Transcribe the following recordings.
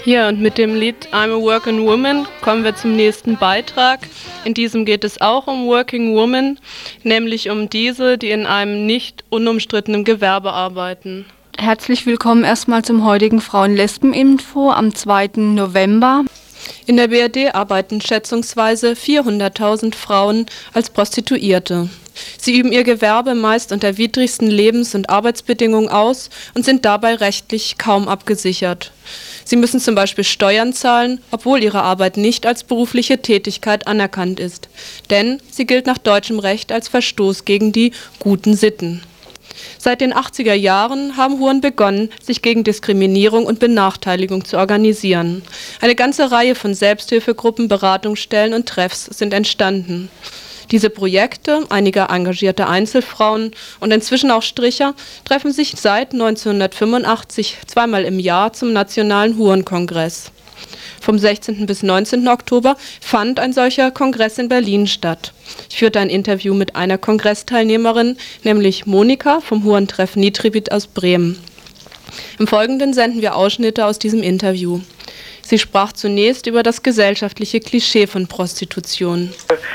Ja, und mit dem Lied I'm a Working Woman kommen wir zum nächsten Beitrag. In diesem geht es auch um Working Women, nämlich um diese, die in einem nicht unumstrittenen Gewerbe arbeiten. Herzlich willkommen erstmal zum heutigen Frauen-Lesben-Info am 2. November. In der BRD arbeiten schätzungsweise 400.000 Frauen als Prostituierte. Sie üben ihr Gewerbe meist unter widrigsten Lebens- und Arbeitsbedingungen aus und sind dabei rechtlich kaum abgesichert. Sie müssen zum Beispiel Steuern zahlen, obwohl ihre Arbeit nicht als berufliche Tätigkeit anerkannt ist. Denn sie gilt nach deutschem Recht als Verstoß gegen die guten Sitten. Seit den 80er Jahren haben Huren begonnen, sich gegen Diskriminierung und Benachteiligung zu organisieren. Eine ganze Reihe von Selbsthilfegruppen, Beratungsstellen und Treffs sind entstanden. Diese Projekte einiger engagierter Einzelfrauen und inzwischen auch Stricher treffen sich seit 1985 zweimal im Jahr zum Nationalen Hurenkongress. Vom 16. bis 19. Oktober fand ein solcher Kongress in Berlin statt. Ich führte ein Interview mit einer Kongressteilnehmerin, nämlich Monika vom Hurentreff Nitribit aus Bremen. Im Folgenden senden wir Ausschnitte aus diesem Interview. Sie sprach zunächst über das gesellschaftliche Klischee von Prostitution.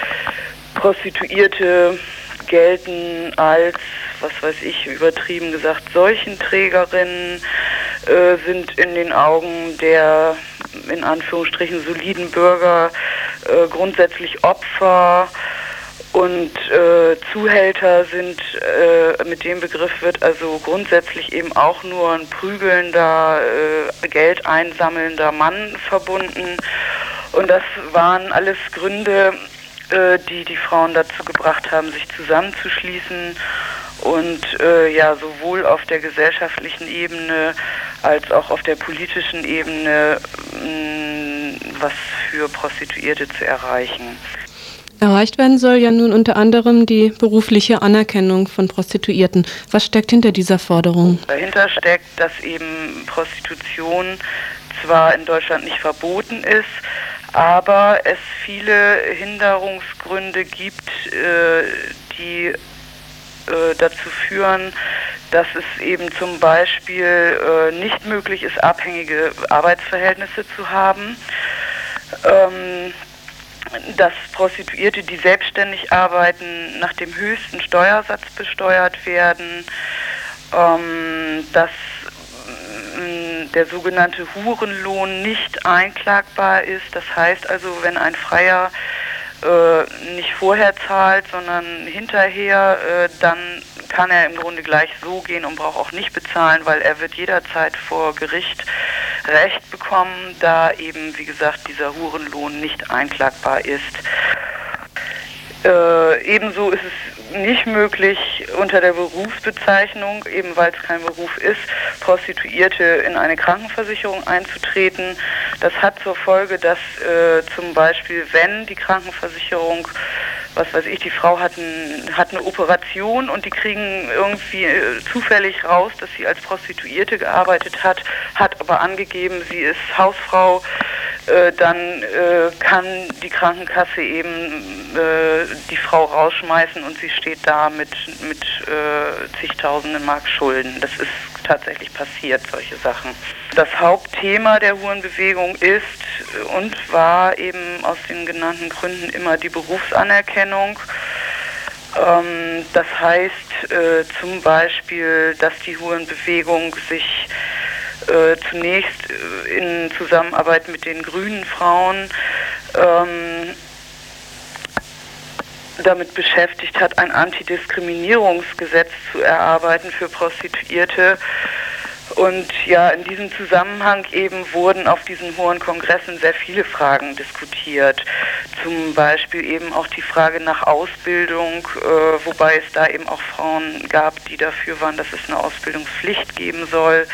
Prostituierte gelten als, was weiß ich, übertrieben gesagt, Seuchenträgerinnen, sind in den Augen der, in Anführungsstrichen, soliden Bürger grundsätzlich Opfer und Zuhälter sind, mit dem Begriff wird also grundsätzlich eben auch nur ein prügelnder, Geld einsammelnder Mann verbunden. Und das waren alles Gründe, die die Frauen dazu gebracht haben, sich zusammenzuschließen und ja, sowohl auf der gesellschaftlichen Ebene als auch auf der politischen Ebene was für Prostituierte zu erreichen. Erreicht werden soll ja nun unter anderem die berufliche Anerkennung von Prostituierten. Was steckt hinter dieser Forderung? Dahinter steckt, dass eben Prostitution zwar in Deutschland nicht verboten ist, aber es viele Hinderungsgründe gibt, die dazu führen, dass es eben zum Beispiel nicht möglich ist, abhängige Arbeitsverhältnisse zu haben, dass Prostituierte, die selbstständig arbeiten, nach dem höchsten Steuersatz besteuert werden, dass der sogenannte Hurenlohn nicht einklagbar ist. Das heißt also, wenn ein Freier nicht vorher zahlt, sondern hinterher, dann kann er im Grunde gleich so gehen und braucht auch nicht bezahlen, weil er wird jederzeit vor Gericht Recht bekommen, da eben, wie gesagt, dieser Hurenlohn nicht einklagbar ist. Ebenso ist es nicht möglich, unter der Berufsbezeichnung, eben weil es kein Beruf ist, Prostituierte in eine Krankenversicherung einzutreten. Das hat zur Folge, dass zum Beispiel, wenn die Krankenversicherung, was weiß ich, die Frau hat eine Operation und die kriegen irgendwie zufällig raus, dass sie als Prostituierte gearbeitet hat aber angegeben, sie ist Hausfrau, dann kann die Krankenkasse eben die Frau rausschmeißen und sie steht da mit zigtausenden Mark Schulden. Das ist tatsächlich passiert, solche Sachen. Das Hauptthema der Hurenbewegung ist und war eben aus den genannten Gründen immer die Berufsanerkennung. Das heißt zum Beispiel, dass die Hurenbewegung sich zunächst in Zusammenarbeit mit den grünen Frauen damit beschäftigt hat, ein Antidiskriminierungsgesetz zu erarbeiten für Prostituierte. Und ja, in diesem Zusammenhang eben wurden auf diesen hohen Kongressen sehr viele Fragen diskutiert. Zum Beispiel eben auch die Frage nach Ausbildung, wobei es da eben auch Frauen gab, die dafür waren, dass es eine Ausbildungspflicht geben soll.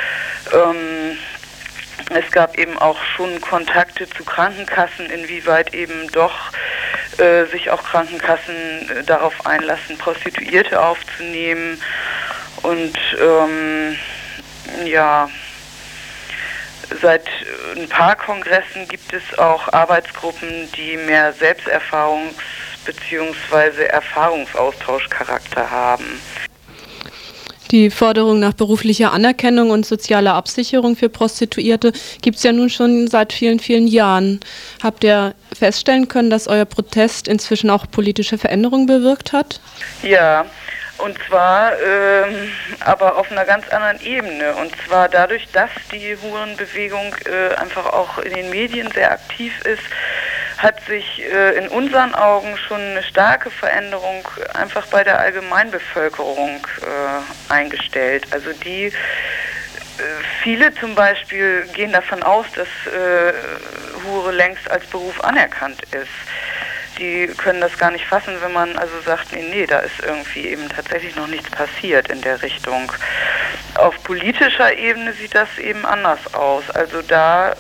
Es gab eben auch schon Kontakte zu Krankenkassen, inwieweit eben doch sich auch Krankenkassen darauf einlassen, Prostituierte aufzunehmen. Und ja, seit ein paar Kongressen gibt es auch Arbeitsgruppen, die mehr Selbsterfahrungs- bzw. Erfahrungsaustauschcharakter haben. Die Forderung nach beruflicher Anerkennung und sozialer Absicherung für Prostituierte gibt es ja nun schon seit vielen, vielen Jahren. Habt ihr feststellen können, dass euer Protest inzwischen auch politische Veränderungen bewirkt hat? Ja, und zwar aber auf einer ganz anderen Ebene. Und zwar dadurch, dass die Hurenbewegung einfach auch in den Medien sehr aktiv ist, hat sich in unseren Augen schon eine starke Veränderung einfach bei der Allgemeinbevölkerung eingestellt. Also viele zum Beispiel gehen davon aus, dass Hure längst als Beruf anerkannt ist. Die können das gar nicht fassen, wenn man also sagt, nee, da ist irgendwie eben tatsächlich noch nichts passiert in der Richtung. Auf politischer Ebene sieht das eben anders aus. Also da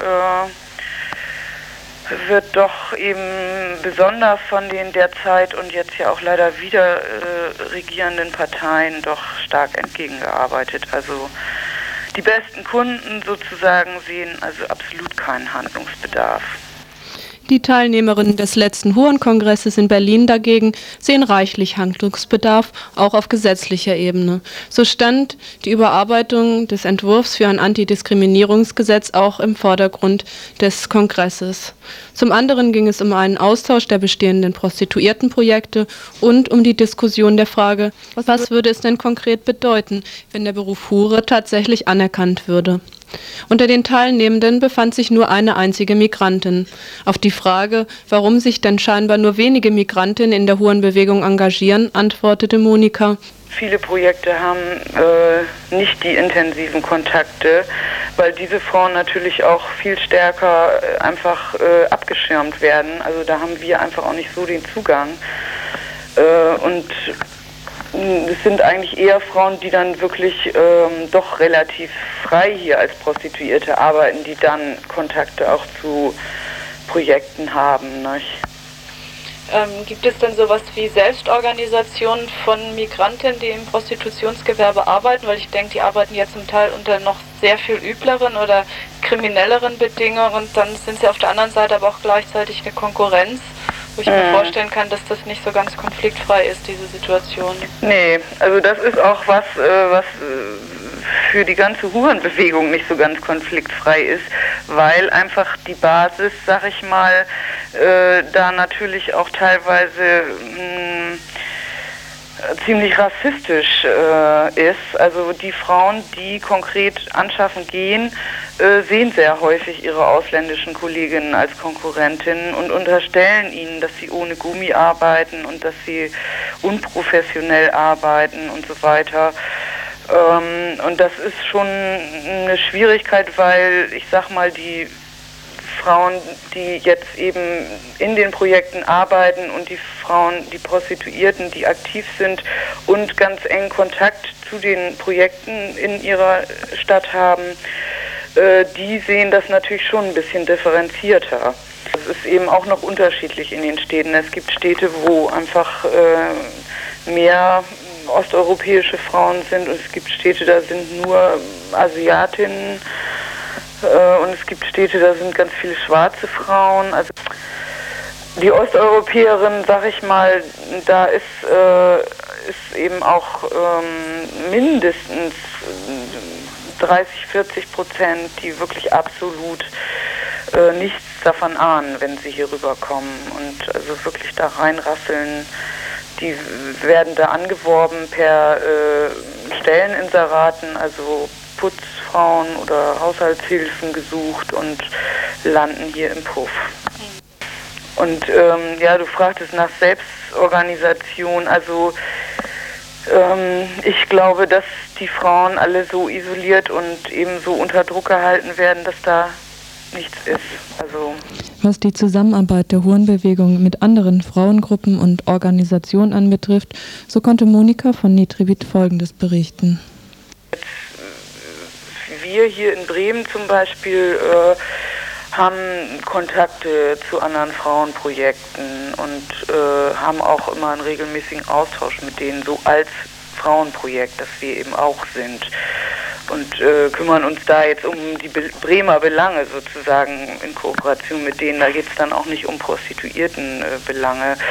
wird doch eben besonders von den derzeit und jetzt ja auch leider wieder regierenden Parteien doch stark entgegengearbeitet. Also die besten Kunden sozusagen sehen also absolut keinen Handlungsbedarf. Die Teilnehmerinnen des letzten Hurenkongresses in Berlin dagegen sehen reichlich Handlungsbedarf, auch auf gesetzlicher Ebene. So stand die Überarbeitung des Entwurfs für ein Antidiskriminierungsgesetz auch im Vordergrund des Kongresses. Zum anderen ging es um einen Austausch der bestehenden Prostituiertenprojekte und um die Diskussion der Frage, was würde es denn konkret bedeuten, wenn der Beruf Hure tatsächlich anerkannt würde. Unter den Teilnehmenden befand sich nur eine einzige Migrantin. Auf die Frage, warum sich denn scheinbar nur wenige Migrantinnen in der Hurenbewegung engagieren, antwortete Monika: Viele Projekte haben nicht die intensiven Kontakte, weil diese Frauen natürlich auch viel stärker einfach abgeschirmt werden. Also da haben wir einfach auch nicht so den Zugang. Und es sind eigentlich eher Frauen, die dann wirklich doch relativ frei hier als Prostituierte arbeiten, die dann Kontakte auch zu Projekten haben. Nicht? Gibt es denn sowas wie Selbstorganisationen von Migrantinnen, die im Prostitutionsgewerbe arbeiten? Weil ich denke, die arbeiten ja zum Teil unter noch sehr viel übleren oder kriminelleren Bedingungen und dann sind sie auf der anderen Seite aber auch gleichzeitig eine Konkurrenz, wo ich mir vorstellen kann, dass das nicht so ganz konfliktfrei ist, diese Situation. Nee, also das ist auch was für die ganze Hurenbewegung nicht so ganz konfliktfrei ist, weil einfach die Basis, sag ich mal, da natürlich auch teilweise ziemlich rassistisch ist. Also die Frauen, die konkret anschaffen gehen, sehen sehr häufig ihre ausländischen Kolleginnen als Konkurrentinnen und unterstellen ihnen, dass sie ohne Gummi arbeiten und dass sie unprofessionell arbeiten und so weiter. Und das ist schon eine Schwierigkeit, weil ich sag mal, die Frauen, die jetzt eben in den Projekten arbeiten und die Frauen, die Prostituierten, die aktiv sind und ganz engen Kontakt zu den Projekten in ihrer Stadt haben, die sehen das natürlich schon ein bisschen differenzierter. Es ist eben auch noch unterschiedlich in den Städten. Es gibt Städte, wo einfach mehr osteuropäische Frauen sind und es gibt Städte, da sind nur Asiatinnen und es gibt Städte, da sind ganz viele schwarze Frauen. Also die Osteuropäerin, sag ich mal, da ist eben auch mindestens 30-40%, die wirklich absolut nichts davon ahnen, wenn sie hier rüberkommen und also wirklich da reinrasseln. Die werden da angeworben per Stelleninseraten, also Putzfrauen oder Haushaltshilfen gesucht und landen hier im Puff. Und ja, du fragtest nach Selbstorganisation, also ich glaube, dass die Frauen alle so isoliert und eben so unter Druck gehalten werden, dass da nichts ist. Also was die Zusammenarbeit der Hurenbewegung mit anderen Frauengruppen und Organisationen anbetrifft, so konnte Monika von Nitribit Folgendes berichten. Wir hier in Bremen zum Beispiel haben Kontakte zu anderen Frauenprojekten und haben auch immer einen regelmäßigen Austausch mit denen, so als Frauenprojekt, das wir eben auch sind. Und kümmern uns da jetzt um die Bremer Belange sozusagen in Kooperation mit denen. Da geht es dann auch nicht um Prostituiertenbelange.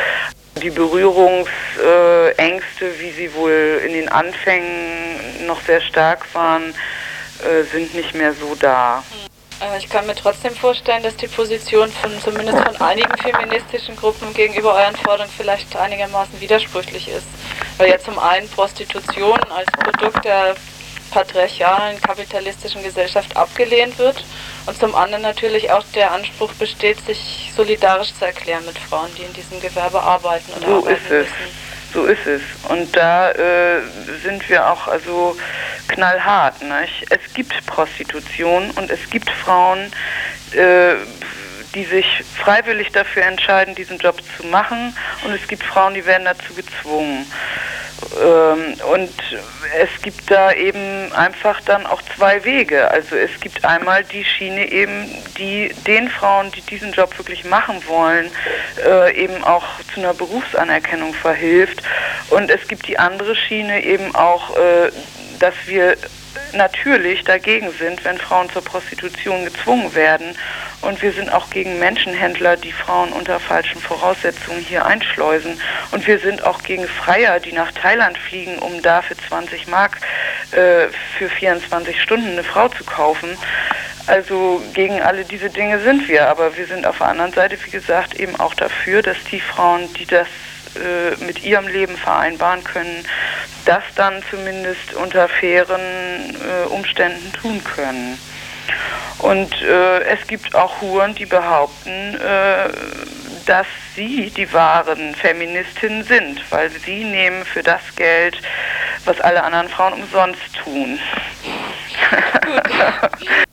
Die Berührungsängste, wie sie wohl in den Anfängen noch sehr stark waren, sind nicht mehr so da. Ich kann mir trotzdem vorstellen, dass die Position zumindest von einigen feministischen Gruppen gegenüber euren Forderungen vielleicht einigermaßen widersprüchlich ist. Weil ja zum einen Prostitution als Produkt der patriarchalen, kapitalistischen Gesellschaft abgelehnt wird und zum anderen natürlich auch der Anspruch besteht, sich solidarisch zu erklären mit Frauen, die in diesem Gewerbe arbeiten oder arbeiten müssen. So ist es. Und da sind wir auch also knallhart. Nicht? Es gibt Prostitution und es gibt Frauen, die sich freiwillig dafür entscheiden, diesen Job zu machen. Und es gibt Frauen, die werden dazu gezwungen. Und es gibt da eben einfach dann auch zwei Wege. Also es gibt einmal die Schiene eben, die den Frauen, die diesen Job wirklich machen wollen, eben auch zu einer Berufsanerkennung verhilft. Und es gibt die andere Schiene eben auch, dass wir natürlich dagegen sind, wenn Frauen zur Prostitution gezwungen werden. Und wir sind auch gegen Menschenhändler, die Frauen unter falschen Voraussetzungen hier einschleusen. Und wir sind auch gegen Freier, die nach Thailand fliegen, um da für 20 Mark für 24 Stunden eine Frau zu kaufen. Also gegen alle diese Dinge sind wir. Aber wir sind auf der anderen Seite, wie gesagt, eben auch dafür, dass die Frauen, die das mit ihrem Leben vereinbaren können, das dann zumindest unter fairen Umständen tun können. Und es gibt auch Huren, die behaupten, dass sie die wahren Feministinnen sind, weil sie nehmen für das Geld, was alle anderen Frauen umsonst tun. Gut.